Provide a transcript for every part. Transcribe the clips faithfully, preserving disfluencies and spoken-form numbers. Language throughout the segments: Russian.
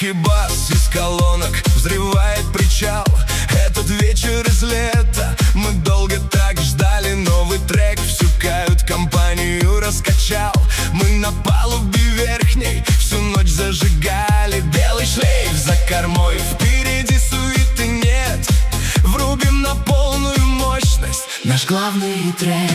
Громкий бас из колонок взрывает причал. Этот вечер из лета мы долго так ждали. Новый трек всю кают-компанию раскачал. Мы на палубе верхней всю ночь зажигали. Белый шлейф за кормой, впереди суеты нет. Врубим на полную мощность наш главный трек.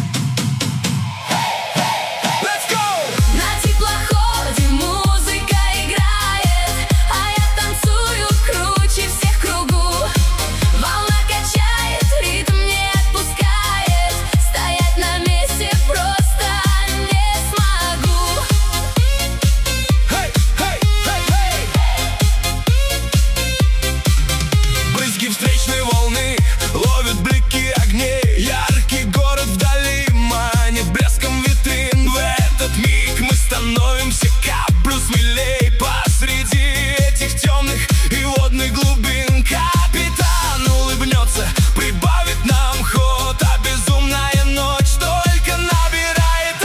Становимся каплю смелей посреди этих темных и водных глубин. Капитан улыбнется, прибавит нам ход, а безумная ночь только набирает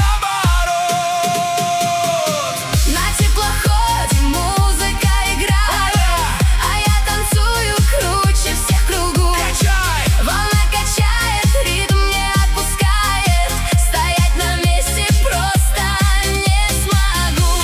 оборот. На теплоходе музыка играет, а я танцую круче всех кругу. Качай! Волна качает, ритм не отпускает. Стоять на месте просто не смогу.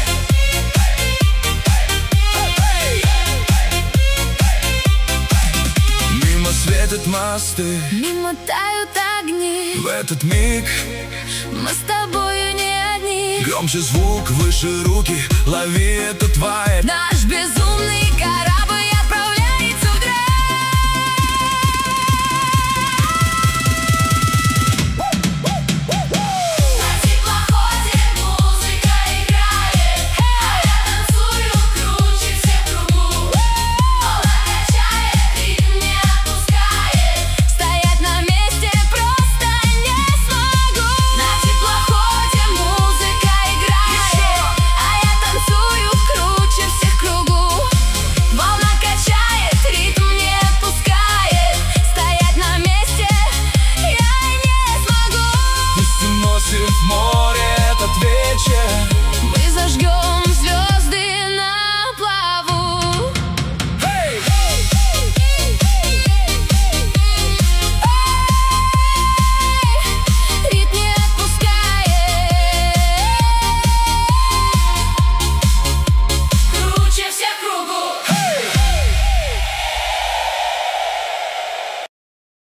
Мимо светят мосты, Мимо тают огни, в этот миг мы с тобою не одни. громче звук, выше руки, лови этот вайб. Наш безумный корабль.